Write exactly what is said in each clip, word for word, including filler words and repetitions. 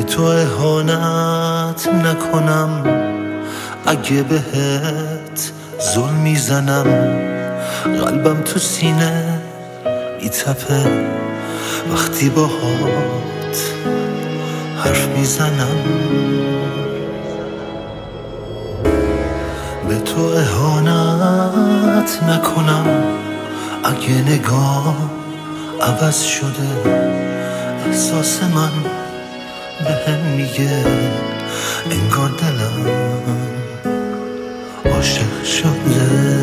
به تو اهانت نکنم، اگه بهت ظلم میزنم، قلبم تو سینه میتپه وقتی باهات حرف میزنم. به تو اهانت نکنم، اگه نگاه عوض شده، احساس من بهم میگه انگار دلم عاشق شده.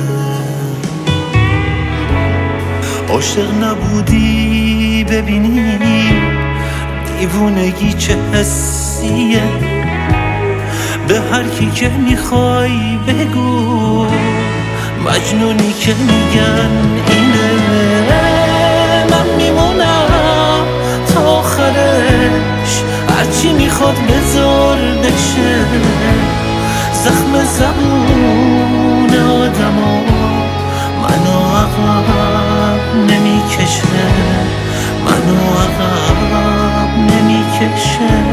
عاشق نبودی ببینی دیوونگی چه حسیه، به هر کی که میخوای بگو مجنونی که میگن اینه. من میمونم تا آخرش، هرچی میخواد بذار بشه، زخم زبون آدمو منو عقب نمیکشه، منو عقب نمیکشه.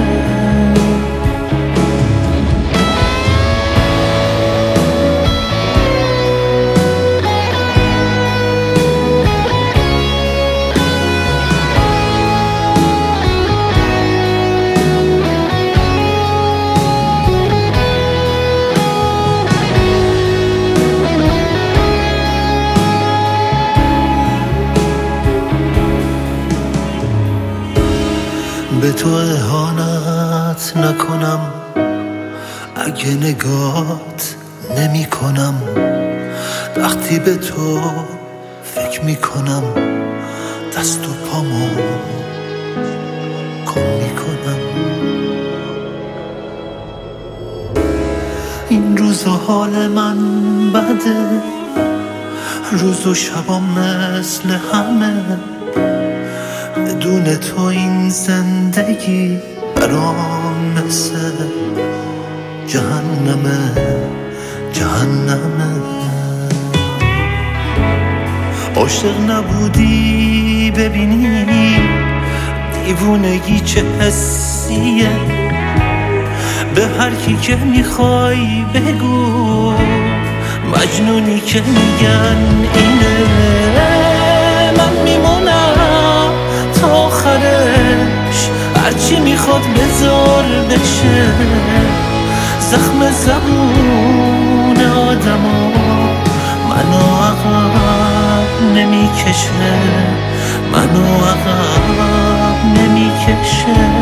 به تو اهانت نکنم، اگه نگات نمی کنم، وقتی به تو فکر می کنم دست و پامو گم می کنم. این روز و حال من بده، روز و شبام مثل همه، بدون تو این زندگی برام مثل جهنمه، جهنمه. عاشق نبودی ببینی دیوونگی چه حسیه، به هر کی که میخوای بگو مجنونی که میگن اینه. من میمونم تا آخرش، هرچی میخواد بذار بشه، زخم زبون آدمو منو عقب نمیکشه، منو عقب نمیکشه.